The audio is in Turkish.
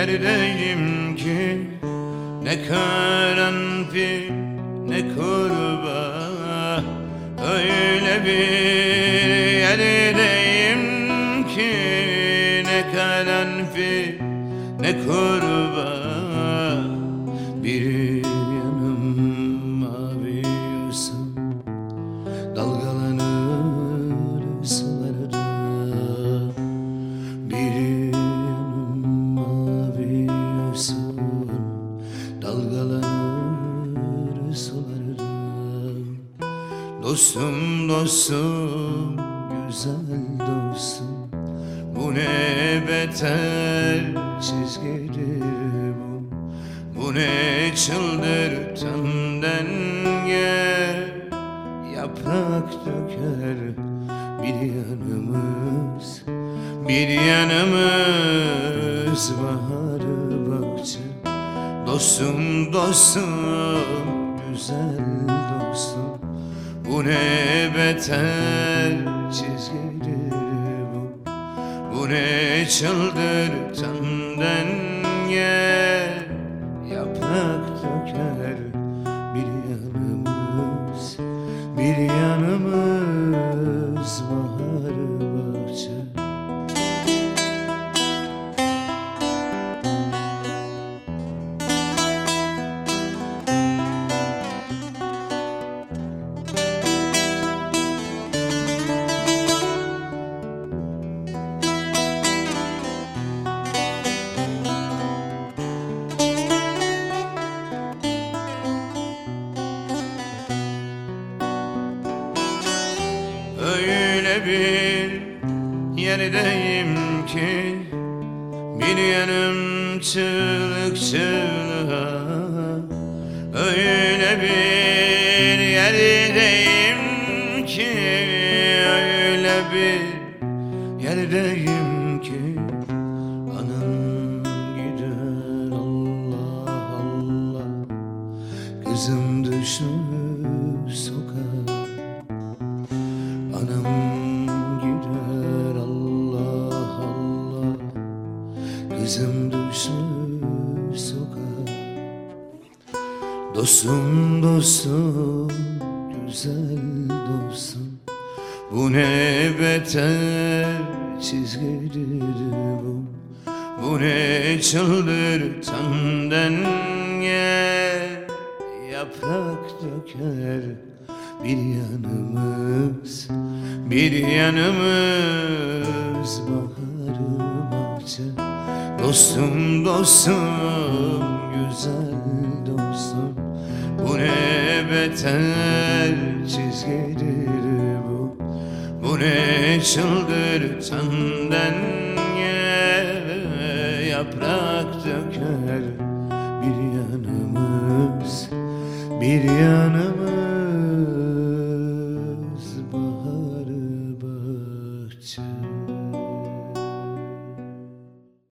yerdeyim ki ne karanfil ne kurbağa. Öyle bir yerdeyim ki ne karanfil ne kurbağa. Bir yanım mavi olsun, dalgalanır sularda. Bir yanım mavi olsun, dalgalanır sularda. Dostum dostum güzel dostum, bu ne beter çizgidir bu. Bu ne çıldırtan denge, yaprak döker bir yanımız. Bir yanımız baharı bahçe. Dostum dostum güzel dostum, bu ne beter çizgidir bu. Bu ne çıldırtan denge, yaprak döker bir yanımız. Bir yanımız baharı bahçe. Öyle bir yerdeyim ki bir yanım çığlık çığlığa. Öyle bir yerdeyim ki, öyle bir yerdeyim ki anam gider Allah Allah, kızım düşür sokağa. Anam gider Allah Allah, kızım düşür sokağa. Dostum dostum güzel dostum, bu ne beter çizgidir bu. Bu ne çıldırtan denge, yaprak döker bir yanımız. Bir yanımız baharı bahçe. Dostum dostum güzel dostum, bu ne beter çizgidir bu. Bu ne çıldırtan denge, yaprak döker bir yanımız. Bir yanımız